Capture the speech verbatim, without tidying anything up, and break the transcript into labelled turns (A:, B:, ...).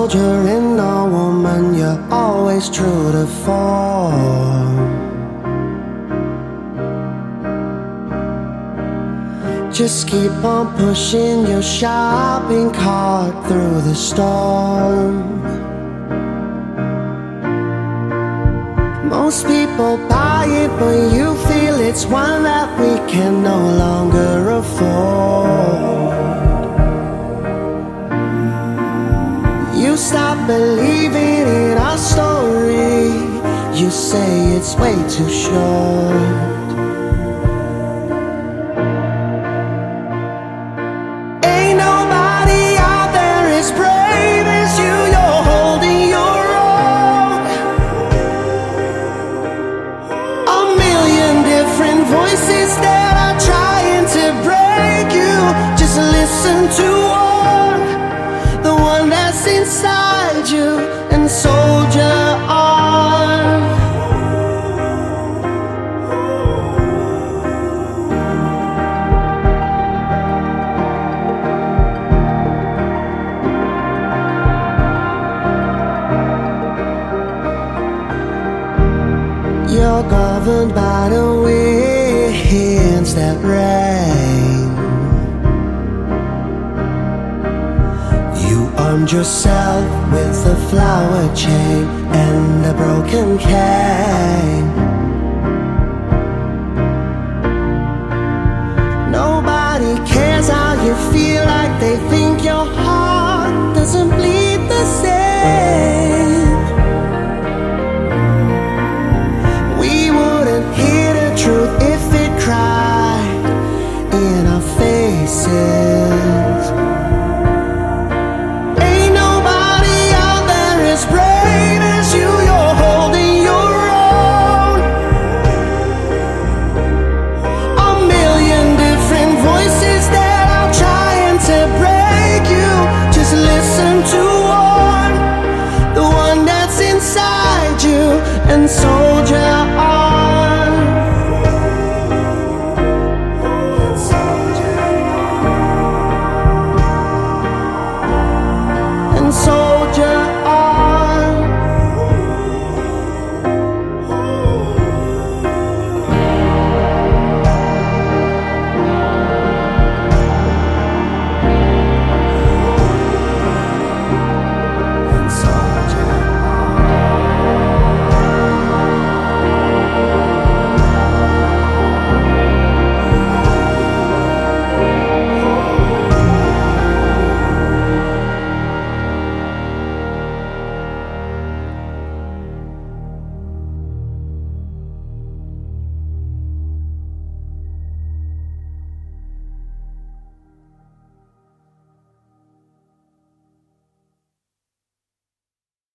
A: soldier and a woman, you're always true to form. Just keep on pushing your shopping cart through the storm. Most people buy it, but you feel it's one that we can no longer afford. You stop believing in our story. You say it's way too short. Ain't nobody out there as brave as you. You're holding your own. A million different voices that are trying to break you. Just listen to one, the one that's inside you, and soldier on. You're governed by the winds that rain. You armed yourself with a flower chain and a broken cane. Nobody cares how you feel, like they think your heart doesn't bleed the same. We wouldn't hear the truth if it cried in our faces. Ain't nobody out there as brave as you. You're holding your own. A million different voices that are trying to break you. Just listen to one, the one that's inside you, and soldier